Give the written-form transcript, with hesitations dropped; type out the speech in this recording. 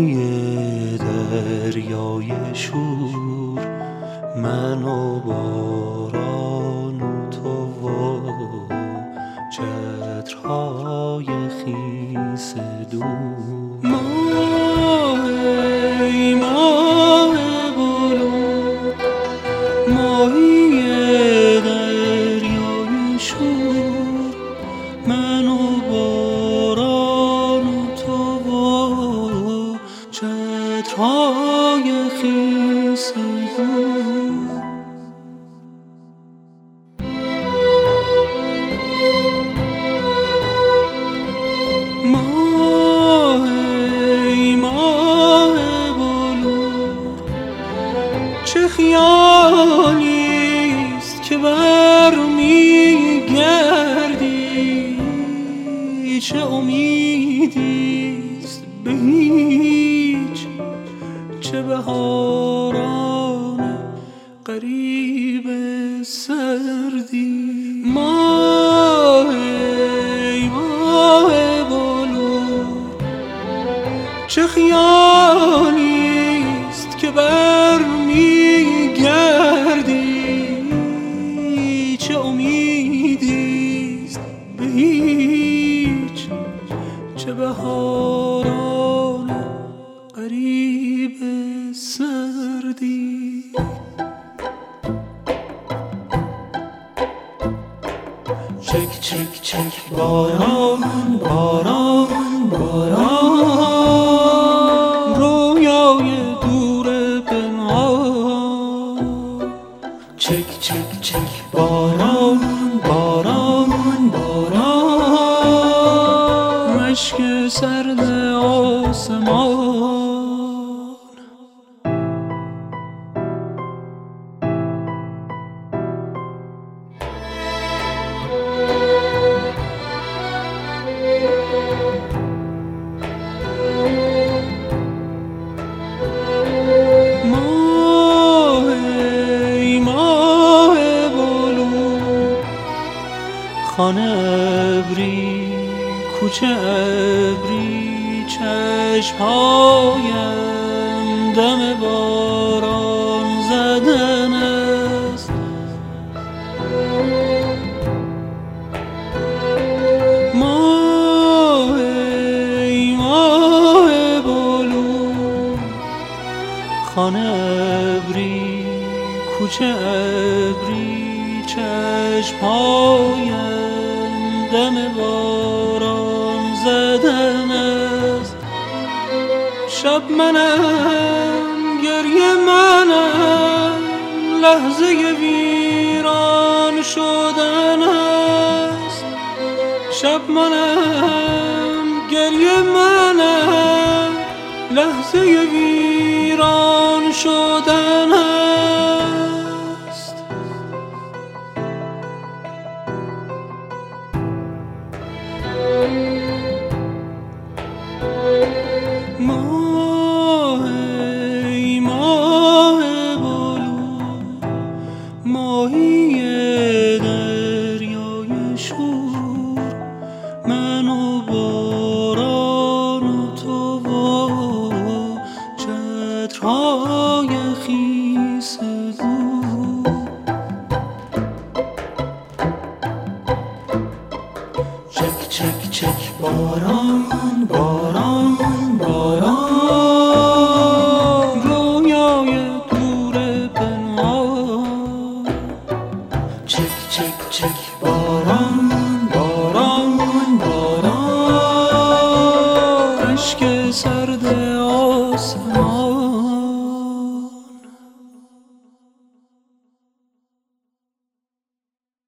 ماهی دریای شور، من و باران و تو و چترهای خیس دور. ماه بلور، ماهی دریای شور، من و باران و تو و چترهای خیس دور. ماه بلور، چه خیالیست که بر میگردی، چه امیدیست به هیچ، چه بهاران غریب سردی. ماه بلور، چه خیالیست که بر میگردی، چه امیدیست به هیچ، چه بهاران غریب سردی. چک چک چک باران باران باران، رویای دور پنهان. چک چک چک باران باران باران، مشک سرد آسمان. خانه ابری، کوچه ابری، چشمهایم دم باران زدن است. ماه بلور، خانه ابری، کوچه ابری، چشمهایم دم باران زدن است. شب منم، گریه منم، لحظه ویران شدن است. شب منم، گریه منم، لحظه ویران شدن است. ماه بلور، ماهی دریای شور، من و باران و تو و چترهای خیس دور. چک چک چک باران باران